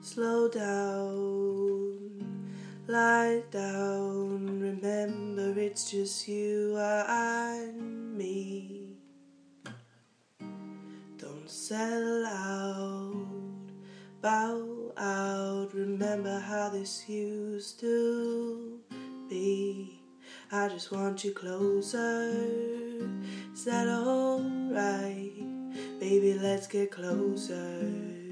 Slow down, lie down, remember it's just you and me. Don't sell out, bow out, remember how this used to be. I just want you closer, is that alright? Baby, let's get closer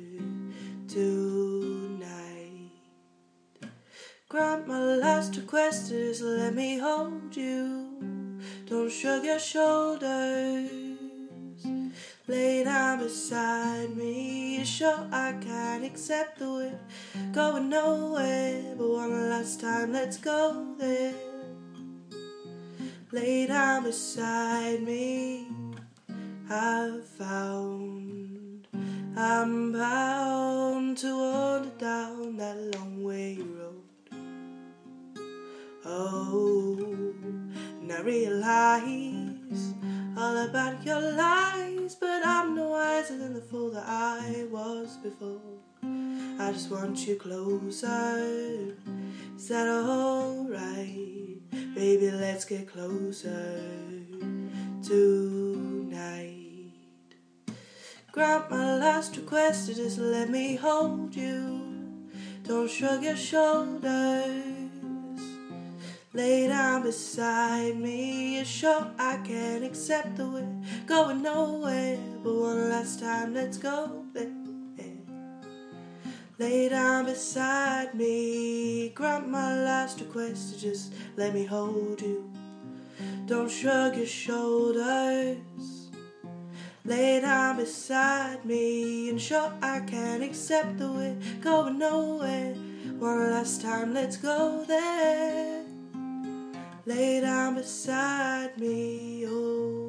tonight. Grant my last request is let me hold you. Don't shrug your shoulders. Lay down beside me. You sure I can't accept the way going nowhere, but one last time, let's go there. Lay down beside me. I've found I'm bound to wander down that long way road. Oh, and I realize all about your lies, but I'm no wiser than the fool that I was before. I just want you closer, is that alright? Baby, let's get closer tonight. Grant my last request to just let me hold you. Don't shrug your shoulders. Lay down beside me. You sure I can't accept the way going nowhere, but one last time, let's go there. Lay down beside me. Grant my last request to just let me hold you. Don't shrug your shoulders. Lay down beside me, and sure I can't accept the way going nowhere. One last time, let's go there. Lay down beside me, oh.